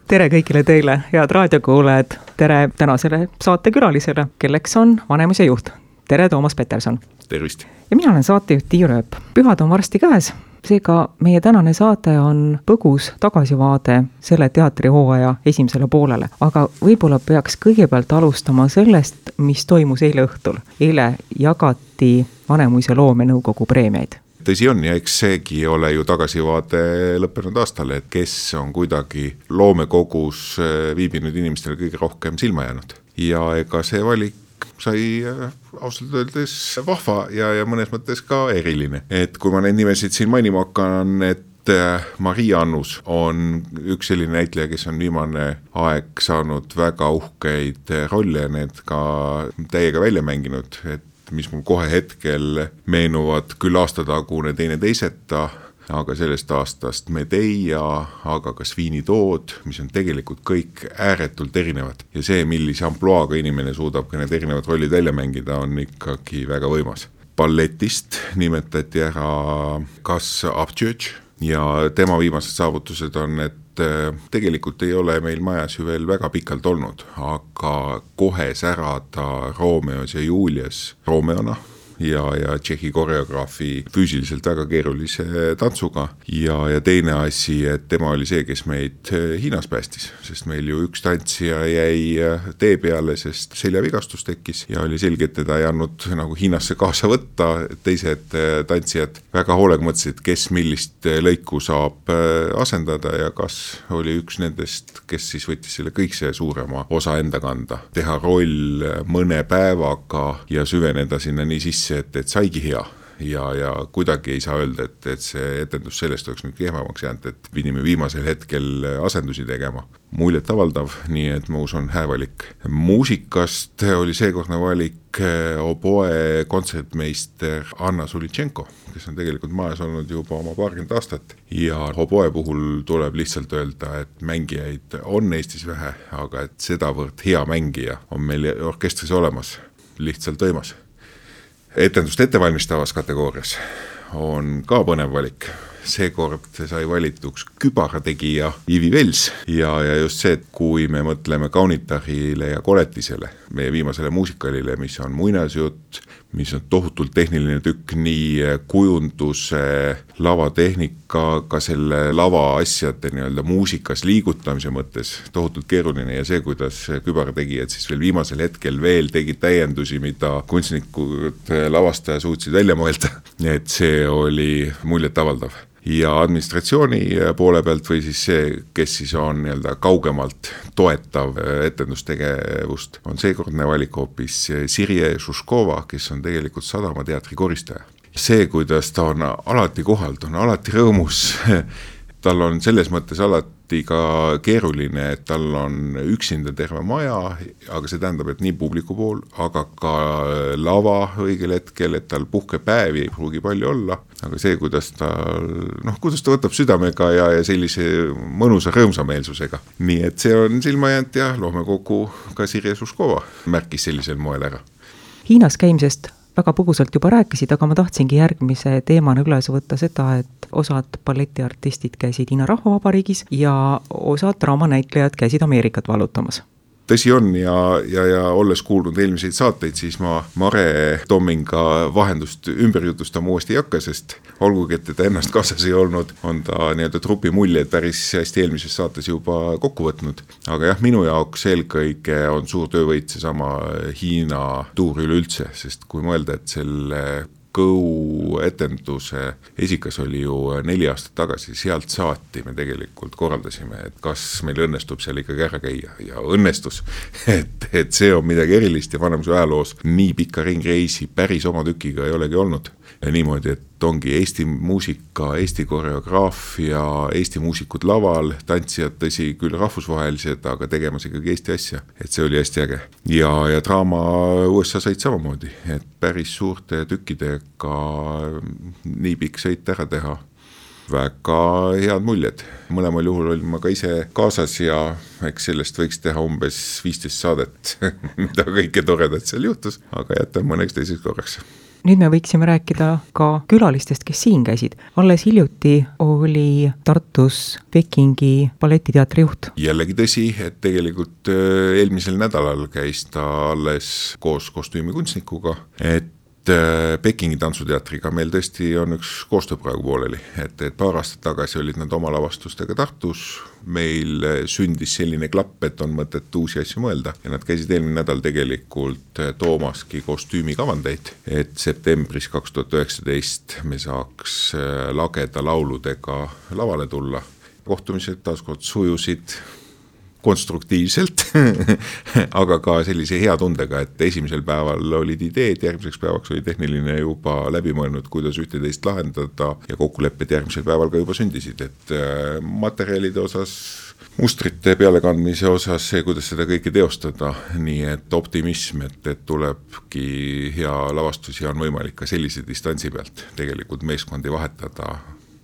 Tere kõigile teile, head raadiokuulajad. Tere tänasele saatekülalisele, kelleks on Vanemuise juht. Tere, Toomas Peterson. Tervist. Ja mina olen saatejuht Tiiu Rööp. Pühad on varsti käes. Seega meie tänane saate on põgus tagasivaade selle teatrihooaja esimesele poolele. Aga võib-olla peaks kõigepealt alustama sellest, mis toimus eile õhtul. Eile jagati Vanemuise loomenõukogu preemiaid. Tõsi on, ja eks seegi ole ju tagasivaade lõppenud aastale, et kes on kuidagi loomekogus viibinud inimestele kõige rohkem silma jäänud. Ja ega see valik sai ausalt öeldes vahva ja mõnes mõttes ka eriline. Et kui ma neid nimesid siin mainima hakkan, et Maria Annus on üks selline näitleja, kes on viimane aeg saanud väga uhkeid rolle ja need ka täiega välja mänginud, et mis mul kohe hetkel meenuvad küll aastatagune Teine teiseta, aga sellest aastast Medea, aga ka Sweeney Todd, mis on tegelikult kõik ääretult erinevad. Ja see, millise ampluaaga inimene suudab ka need erinevad rollid välja mängida, on ikkagi väga võimas. Balletist nimetati ära Gus Upchurch ja tema viimased saavutused on, et tegelikult ei ole meil majas ju veel väga pikalt olnud, aga kohe särada Romeos ja Julias Romeona ja tšehhi koreograafi füüsiliselt väga keerulise tantsuga ja teine asi, et tema oli see, kes meid Hiinas päästis, sest meil ju üks tantsija jäi tee peale, sest seljavigastus tekkis ja oli selge, et teda ei andnud nagu Hiinasse kaasa võtta, teised tantsijad väga hoolega mõtlesid, kes millist lõiku saab asendada ja kas oli üks nendest, kes siis võttis selle kõikse suurema osa enda kanda, teha roll mõne päevaga ja süveneda sinna nii sisse, et saigi hea ja kuidagi ei saa öelda, et see etendus sellest oleks nüüd kehvemaks jäänud, et pidime viimasel hetkel asendusi tegema. Muljet avaldav, nii et ma usun häävalik. Muusikast oli seekordne valik oboe kontsertmeister Anna Sulitšenko, kes on tegelikult majas olnud juba oma 20 aastat ja oboe puhul tuleb lihtsalt öelda, et mängijaid on Eestis vähe, aga et sedavõrd hea mängija on meil orkestris olemas, lihtsalt võimas. Etendust ettevalmistavas kategoorias on ka põnev valik. Seekord sai valituks kübarategija Ivi Vels ja just see, et kui me mõtleme Kaunitarile ja Koletisele, meie viimasele muusikalile, mis on muinasjutt, mis on tohutult tehniline tükk, nii kujunduse, lavatehnika, ka selle lava asjade muusikas liigutamise mõttes tohutult keeruline ja see, kuidas kübarategijad siis veel viimasel hetkel veel tegid täiendusi, mida kunstnikud lavastaja suutsid välja mõelda, et see oli muljet avaldav. Ja administratsiooni poole pealt või siis see, kes siis on kaugemalt toetav etendustegevust, on seekordne valik hoopis Sirje Šuškova, kes on tegelikult Sadama teatri koristaja. See, kuidas ta on alati kohal, ta on alati rõõmus, tal on selles mõttes alati ka keeruline, et tal on üksinda terve maja, aga see tähendab, et nii publiku pool, aga ka lava õigel hetkel, et tal puhkepäevi ei pruugi palju olla, aga see, kuidas ta võtab südamega ja sellise mõnusa rõõmsameelsusega. Nii et see on silma jäänud ja loomekogu ka Sirje Šuškova märkis sellisel moel ära. Hiinas käimisest väga põgusalt juba rääkisid, aga ma tahtsingi järgmise teemana üles võtta seda, et osad balletiartistid käisid Hiina Rahvavabariigis ja osad draamanäitlejad käisid Ameerikat valutamas. Tõsi on ja olles kuulnud eelmiseid saateid, siis ma Mare Tomminga vahendust ümber jutustama uuesti ei hakka, sest olgugi, et teda ennast kaasas ei olnud, on ta trupi muljed päris hästi eelmises saates juba kokku võtnud. Aga jah, minu jaoks eelkõige on suur töövõit seesama Hiina tuur üleüldse, sest kui mõelda, et selle Go etenduse esikas oli ju 4 aastat tagasi, sealt saati me tegelikult korraldasime, et kas meil õnnestub seal ikkagi ära käia ja õnnestus, et see on midagi erilist ja Vanemuise ajaloos nii pikka ringreisi päris oma tükiga ei olegi olnud. Ja niimoodi, et ongi Eesti muusika, Eesti koreograafia, Eesti muusikud laval, tantsijad tõsi küll rahvusvahelised, aga tegemas ikkagi Eesti asja, et see oli hästi äge. Ja draama USA said samamoodi, et päris suurte tükkidega nii pikk sõit ära teha. Väga head muljed. Mõlemal juhul olin ma ka ise kaasas ja eks sellest võiks teha umbes 15 saadet, mida kõike toredat seal juhtus, aga jätan mõneks teiseks korraks. nüüd me võiksime rääkida ka külalistest, kes siin käisid. Alles hiljuti oli Tartus Pekingi balletiteatri juht. Jällegi tõsi, et tegelikult eelmisel nädalal käis ta alles koos kostüümikunstnikuga, et Pekingi tantsuteatriga meil tõesti on üks koostöö praegu pooleli, et paar aastat tagasi olid nad oma lavastustega Tartus, meil sündis selline klapp, et on mõtet uusi asju mõelda ja nad käisid eelmine nädal tegelikult toomaski kostüümikavandeid, et septembris 2019 me saaks lageda lauludega lavale tulla. Kohtumised taaskord sujusid konstruktiivselt, aga ka sellise hea tundega, et esimesel päeval olid ideed, järgmiseks päevaks oli tehniline juba läbi mõelnud, kuidas ühte-teist lahendada ja kokkulepped järgmisel päeval ka juba sündisid, et materjalide osas, mustrite pealekandmise osas, see, kuidas seda kõike teostada, nii et optimism, et tulebki hea lavastus ja on võimalik ka sellise distantsi pealt tegelikult meeskondi vahetada,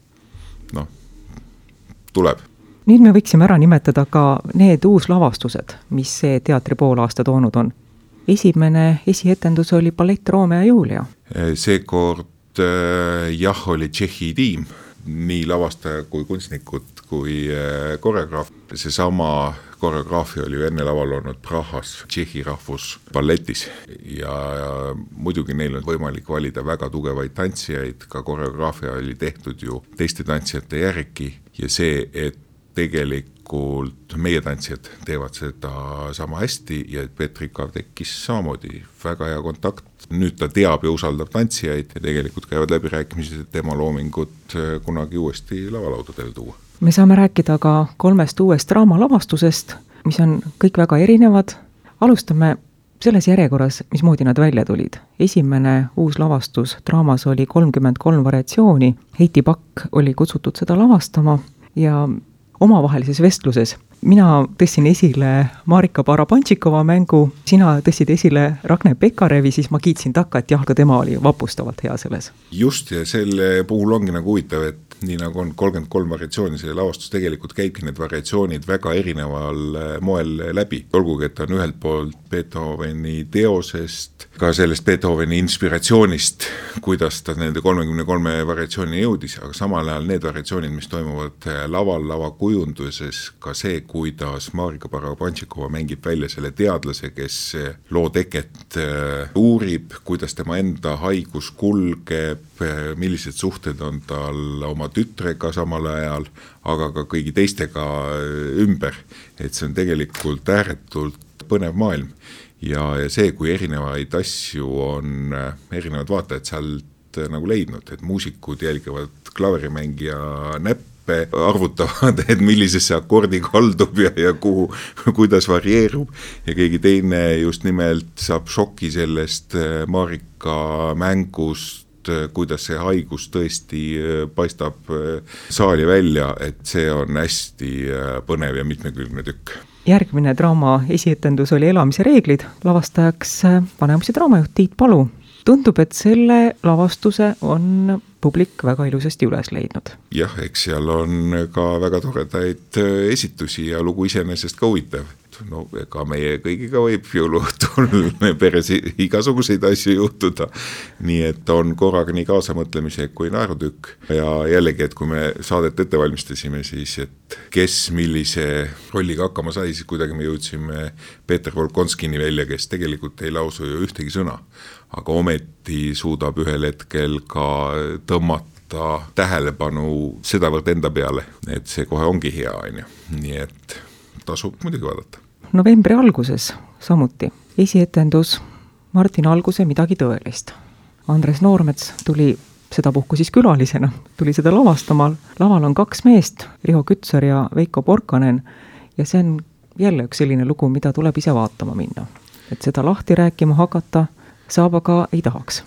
tuleb. Nüüd me võiksime ära nimetada ka need uuslavastused, mis see teatri poolaasta toonud on. Esimene esietendus oli ballett Romeo ja Julia. Seekord oli Tšehhi tiim, nii lavastaja kui kunstnikud kui koreograaf. Seesama koreograafia oli ju enne laval olnud Prahas Tšehhi rahvusballetis ja muidugi neil on võimalik valida väga tugevaid tantsijaid, ka koreograafia oli tehtud ju teiste tantsijate järgi ja see, et tegelikult meie tantsijad teevad seda sama hästi ja Petrika tekkis samamoodi väga hea kontakt. Nüüd ta teab ja usaldab tantsijaid ja tegelikult käivad läbirääkimised, et tema loomingut kunagi uuesti lavalaudadele tuua. Me saame rääkida ka 3 uuest draamalavastusest, mis on kõik väga erinevad. Alustame selles järjekorras, mismoodi nad välja tulid. Esimene uus lavastus draamas oli 33 variatsiooni. Heiti Pakk oli kutsutud seda lavastama ja omavahelises vestluses mina tõstin esile Marika Barabantšikova mängu, sina tõstsid esile Ragne Pekarevi, siis ma kiitsin takka, et jah, ka tema oli vapustavalt hea selles. Just, ja selle puhul ongi nagu huvitav, et nii nagu on 33 variatsiooni, see lavastus tegelikult käibki need variatsioonid väga erineval moel läbi. Olgugi, et on ühelt poolt Beethoveni teosest, ka sellest Beethoveni inspiratsioonist, kuidas ta nende 33 variatsiooni jõudis, aga samal ajal need variatsioonid, mis toimuvad laval, lavakujunduses, ka see, kuidas Marika Barabantšikova mängib välja selle teadlase, kes loo teket uurib, kuidas tema enda haigus kulgeb, millised suhted on tal oma tütrega samal ajal, aga ka kõigi teistega ümber, et see on tegelikult ääretult põnev maailm ja see, kui erinevaid asju on erinevad vaatajad sealt nagu leidnud, et muusikud jälgivad klaverimängija näppe, arvutavad, et millisesse akordi kaldub ja kuhu, kuidas varieerub ja keegi teine just nimelt saab šoki sellest Marika mängust, kuidas see haigus tõesti paistab saali välja, et see on hästi põnev ja mitmekülgne tükk. Järgmine draama esietendus oli Elamise reeglid, lavastajaks Vanemuise draamajuht Tiit Palu. Tundub, et selle lavastuse on publik väga ilusasti üles leidnud. Jah, eks seal on ka väga toredaid esitusi ja lugu iseenesest ka huvitav. No ega meie kõigiga võib jõuluõhtul peres igasuguseid asju juhtuda, nii et on korraga nii kaasamõtlemise kui naerutükk ja jällegi, et kui me saadet ette valmistasime, siis et kes millise rolliga hakkama sai, siis kuidagi me jõudsime Peeter Volkonskini välja, kes tegelikult ei lausu ju ühtegi sõna, aga ometi suudab ühel hetkel ka tõmmata tähelepanu sedavõrd enda peale, et see kohe ongi hea, nii et tasub muidugi vaadata. Novembri alguses samuti esietendus Martin Alguse Midagi tõelist. Andres Noormets tuli sedapuhku siis külalisena, tuli seda lavastama. Laval on 2 meest, Riho Kütsar ja Veiko Porkanen ja see on jälle üks selline lugu, mida tuleb ise vaatama minna. Et seda lahti rääkima hakata saab, aga ei tahaks.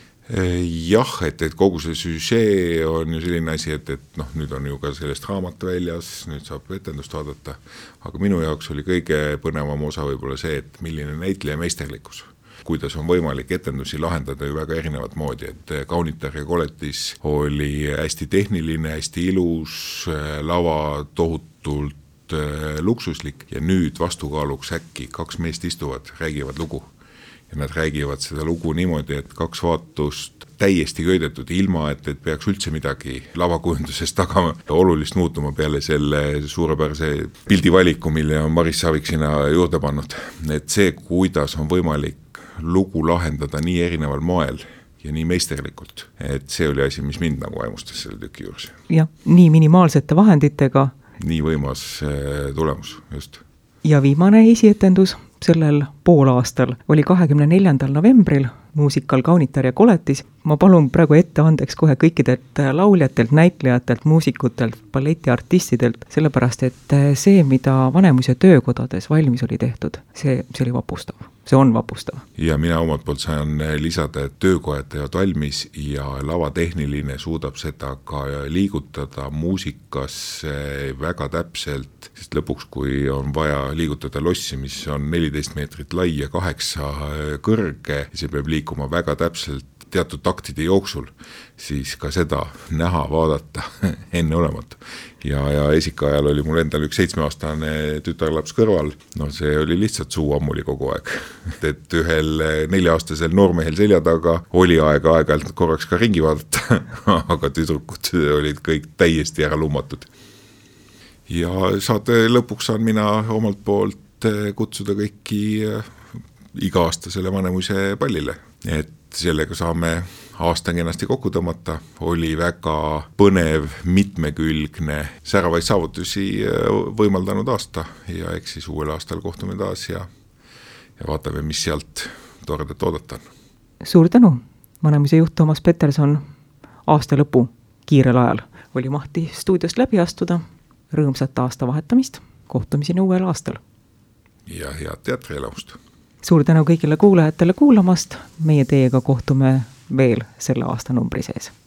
Jah, et kogu see süžee on ju selline asi, et nüüd on ju ka sellest raamat väljas, nüüd saab etendust vaadata, aga minu jaoks oli kõige põnevam osa võib-olla see, et milline näitleja meisterlikkus, kuidas on võimalik etendusi lahendada ju väga erinevat moodi, et Kaunitar ja Koletis oli hästi tehniline, hästi ilus, lava tohutult luksuslik ja nüüd vastukaaluks äkki 2 meest istuvad, räägivad lugu. ja nad räägivad seda lugu niimoodi, et 2 vaatust täiesti köidetud, ilma et peaks üldse midagi lavakujunduses taga olulist muutuma peale selle suurepärase pildivaliku, mille on Maris Savik sinna juurde pannud. Et see, kuidas on võimalik lugu lahendada nii erineval moel ja nii meisterlikult, et see oli asi, mis mind nagu vaimustas selle tüki juures. Jah, nii minimaalsete vahenditega. Nii võimas tulemus, just. Ja viimane esietendus sellel poolaastal oli 24. novembril muusikal Kaunitar ja koletis. Ma palun praegu ette andeks kohe kõikidelt lauljatelt, näitlejatelt, muusikutelt, balletiartistidelt, sellepärast et see, mida Vanemuise töökodades valmis oli tehtud, see oli vapustav. See on vapustav. Ja mina omalt poolt saan lisada, et töökojad teevad valmis ja lavatehniline suudab seda ka liigutada muusikas väga täpselt, sest lõpuks, kui on vaja liigutada lossi, mis on 14 meetrit lai ja 8 kõrge, see peab liikuma väga täpselt teatud taktide jooksul, siis ka seda näha, vaadata enne olematu. Ja esikaajal oli mul endal üks 7-aastane tütarlaps kõrval, see oli lihtsalt suu ammuli kogu aeg. Et ühel 4-aastasel noormehel selja taga oli aeg-aegalt korraks ka ringi vaadata, aga tüdrukud olid kõik täiesti ära lummatud. Ja saate lõpuks saan mina omalt poolt kutsuda kõiki iga-aastasele Vanemuise pallile, et sellega saame aasta kenasti kokku tõmmata, oli väga põnev, mitmekülgne, säravaid saavutusi võimaldanud aasta ja eks siis uuel aastal kohtume taas ja vaatame, mis sealt toredat oodata on. Suur tänu, Vanemuise juht Toomas Peterson. Aasta lõpu kiirel ajal oli mahti stuudiost läbi astuda, rõõmsat aasta vahetamist, kohtumiseni uuel aastal. Ja head teatrielamust. Suur tänu kõigile kuulajatele kuulamast, meie teiega kohtume veel selle aasta numbri sees.